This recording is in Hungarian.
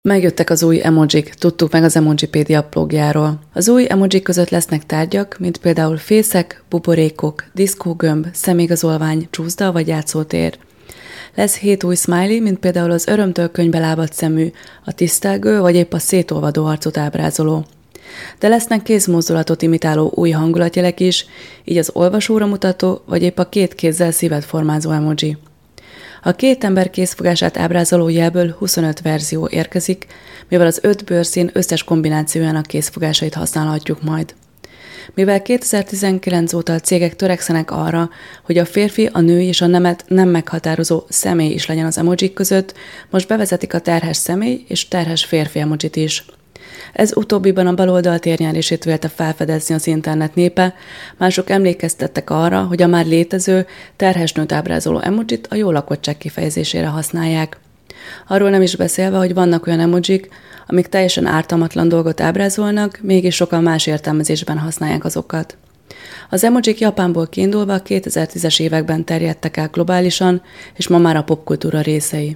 Megjöttek az új emojik, tudtuk meg az Emojipédia blogjáról. Az új emojik között lesznek tárgyak, mint például fészek, buborékok, diszkógömb, személyigazolvány, csúszda vagy játszótér. Lesz 7 új smiley, mint például az örömtől könyvbe lábadt szemű, a tisztelgő vagy épp a szétolvadó arcot ábrázoló. De lesznek kézmozdulatot imitáló új hangulatjelek is, így az olvasóra mutató vagy épp a 2 kézzel szívet formázó emoji. A 2 ember kézfogását ábrázoló jelből 25 verzió érkezik, mivel az 5 bőrszín összes kombinációjának kézfogásait használhatjuk majd. Mivel 2019 óta a cégek törekszenek arra, hogy a férfi, a nő és a nemet nem meghatározó személy is legyen az emojik között, most bevezetik a terhes személy és terhes férfi emojit is. Ez utóbbiban a baloldal térnyerését vélte felfedezni az internet népe, mások emlékeztettek arra, hogy a már létező, terhes nőt ábrázoló emojit a jó lakottság kifejezésére használják. Arról nem is beszélve, hogy vannak olyan emojik, amik teljesen ártalmatlan dolgot ábrázolnak, mégis sokan más értelmezésben használják azokat. Az emojik Japánból kiindulva 2010-es években terjedtek el globálisan, és ma már a popkultúra részei.